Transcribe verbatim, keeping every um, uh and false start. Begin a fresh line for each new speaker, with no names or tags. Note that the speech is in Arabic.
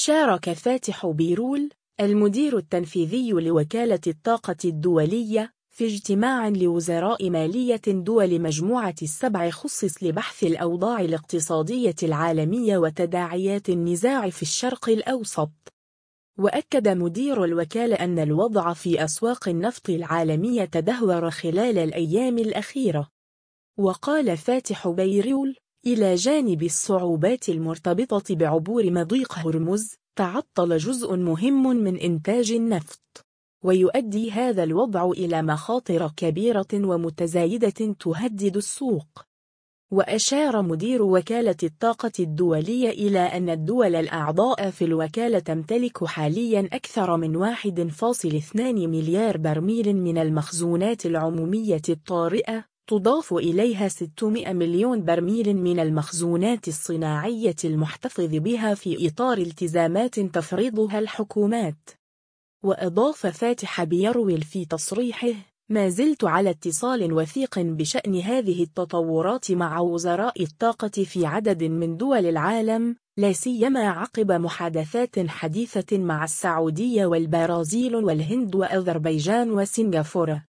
شارك فاتح بيرول المدير التنفيذي لوكالة الطاقة الدولية في اجتماع لوزراء مالية دول مجموعة السبع خصص لبحث الأوضاع الاقتصادية العالمية وتداعيات النزاع في الشرق الأوسط. وأكد مدير الوكالة أن الوضع في أسواق النفط العالمية تدهور خلال الأيام الأخيرة. وقال فاتح بيرول: إلى جانب الصعوبات المرتبطة بعبور مضيق هرمز، تعطل جزء مهم من إنتاج النفط، ويؤدي هذا الوضع إلى مخاطر كبيرة ومتزايدة تهدد السوق. وأشار مدير وكالة الطاقة الدولية إلى أن الدول الأعضاء في الوكالة تمتلك حالياً أكثر من واحد فاصل اثنين مليار برميل من المخزونات العمومية الطارئة، تضاف إليها ستمائة مليون برميل من المخزونات الصناعية المحتفظ بها في إطار التزامات تفرضها الحكومات. وأضاف فاتح بيرول في تصريحه: ما زلت على اتصال وثيق بشأن هذه التطورات مع وزراء الطاقة في عدد من دول العالم، لا سيما عقب محادثات حديثة مع السعودية والبرازيل والهند وأذربيجان وسنغافورة.